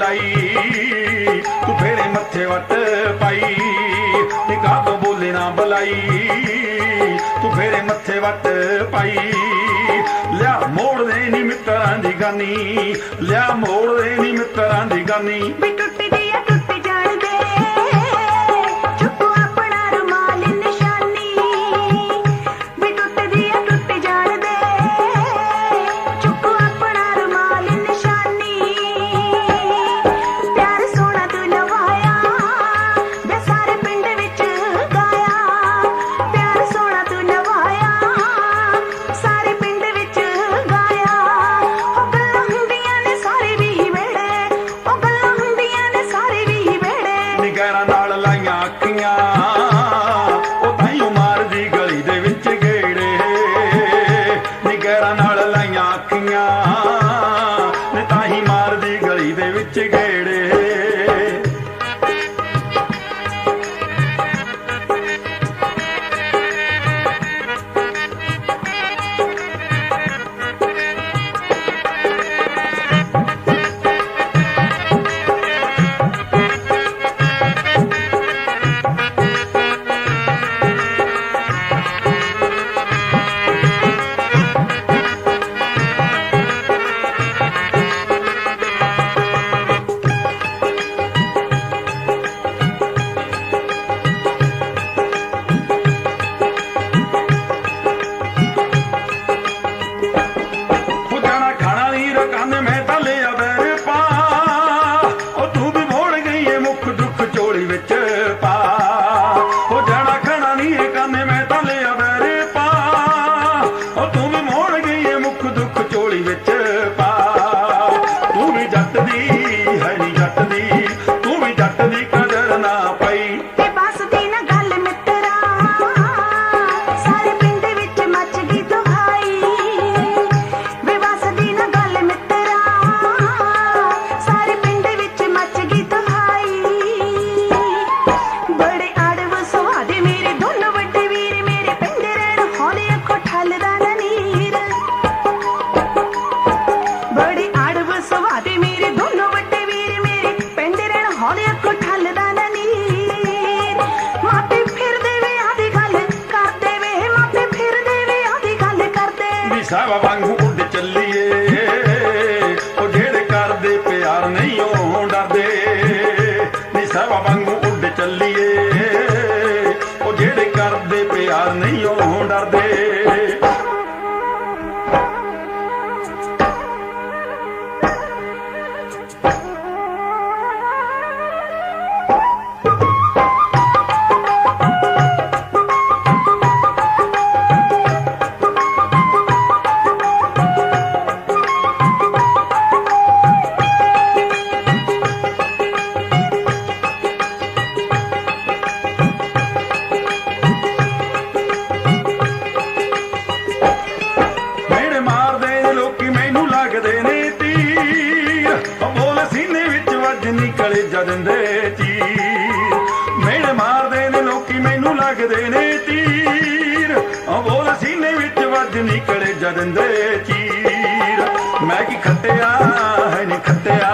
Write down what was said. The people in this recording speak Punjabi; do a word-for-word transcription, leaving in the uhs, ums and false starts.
ਬੁਲਾਈ ਤੂੰ ਫੇਰੇ ਮੱਥੇ ਵੱਟ ਪਾਈ ਨੀ ਕਾਹਤੋਂ ਬੋਲੇ ਨਾ ਬੁਲਾਈ ਤੂੰ ਫੇਰੇ ਮੱਥੇ ਵੱਟ ਪਾਈ ਲਿਆ ਮੋੜ ਦੇ ਨੀ ਮਿੱਤਰਾਂ ਦੀ ਗਾਨੀ ਲਿਆ ਮੋੜ ਦੇ ਨੀ ਮਿੱਤਰਾਂ ਦੀ ਗਾਨੀ ਵੀ ਟੁੱਟਦੀ ਆ ਟੁੱਟ ਜਾਣ ਦੇ ਚੁੱਕੋ ਆਪਣਾ ਰੁਮਾਲ ਨਿਸ਼ਾਨੀ ਵੀ ਟੁੱਟਦੀ ਆ ਟੁੱਟ ਜਾਣ ਦੇ ਚੁੱਕੋ ਆਪਣਾ ਰੁਮਾਲ ਨਿਸ਼ਾਨੀ ਪਿਆਰ ਸੋਹਣਾ ਤੂੰ ਲਵਾਇਆ ਵੇ ਸਾਰੇ ਪਿੰਡ ਵਿੱਚ ਗਾਇਆ ਪਿਆਰ ਸੋਹਣਾ ਤੂੰ ਲਵਾਇਆ ਸਾਰੇ ਪਿੰਡ ਵਿੱਚ ਗਾਇਆ ਉਹ ਗੱਲਾਂ ਹੁੰਦੀਆਂ ਨੇ ਸਾਰੇ ਵੀ ਵੇੜੇ ਉਹ ਗੱਲਾਂ ਹੁੰਦੀਆਂ ਨੇ ਸਾਰੇ ਵੀ ਵੇੜੇ ਨਿਗਰਾਂ ਨਾਲ ਲਾਈਆਂ ਅੱਖੀਆਂ ਉਹ ਤਾਈਓ ਮਾਰਦੀ ਗਲੀ ਦੇ ਵਿੱਚ ਗੇੜੇ ਨਿਗਰਾਂ ਨਾਲ ਲਾਈਆਂ ਅੱਖੀਆਂ ਨੇ ਤਾਹੀਂ ਮਾਰਦੀ ਗਲੀ ਦੇ ਵਿੱਚ ਗੇੜੇ ਸਾਵਾ ਵਾਂਗੂ ਉੱਡ ਚੱਲੀਏ ਉਹ ਜਿਹੜੇ ਕਰਦੇ ਪਿਆਰ ਨਹੀਂ ਉਹ ਡਰਦੇ ਨੀ ਸਾਵਾ ਵਾਂਗੂ ਉੱਡ ਚੱਲੀਏ ਉਹ ਜਿਹੜੇ ਕਰਦੇ ਪਿਆਰ ਨਹੀਂ ਉਹ ਡਰਦੇ ਨਿਕਲੇ ਜਦਨ ਦੇ ਤੀਰ ਮੇਰੇ ਮਾਰਦੇ ਨੇ ਲੋਕੀ ਮੈਨੂੰ ਲੱਗਦੇ ਨੇ ਤੀਰ ਬੋਲ ਸੀਨੇ ਵਿੱਚ ਵੱਜ ਨਿਕਲੇ ਜਦਨ ਦੇ ਤੀਰ ਮੈਂ ਕੀ ਖੱਟਿਆ ਹੈ ਨੀ ਖੱਟਿਆ